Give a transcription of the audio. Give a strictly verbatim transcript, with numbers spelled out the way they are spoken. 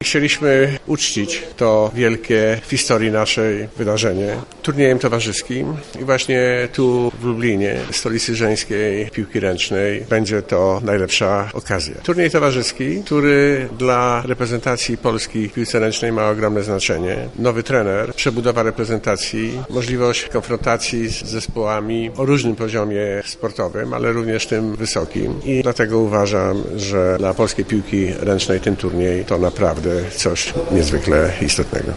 Chcieliśmy uczcić to wielkie w historii naszej wydarzenie turniejem towarzyskim i właśnie tu w Lublinie, stolicy żeńskiej piłki ręcznej, będzie to najlepsza okazja. Turniej towarzyski, który dla reprezentacji Polski w piłce ręcznej ma ogromne znaczenie. Nowy trener, przebudowa reprezentacji, możliwość konfrontacji z zespołami o różnym poziomie sportowym, ale również tym wysokim. I dlatego uważam, że dla polskiej piłki ręcznej ten turniej to naprawdę coś niezwykle istotnego.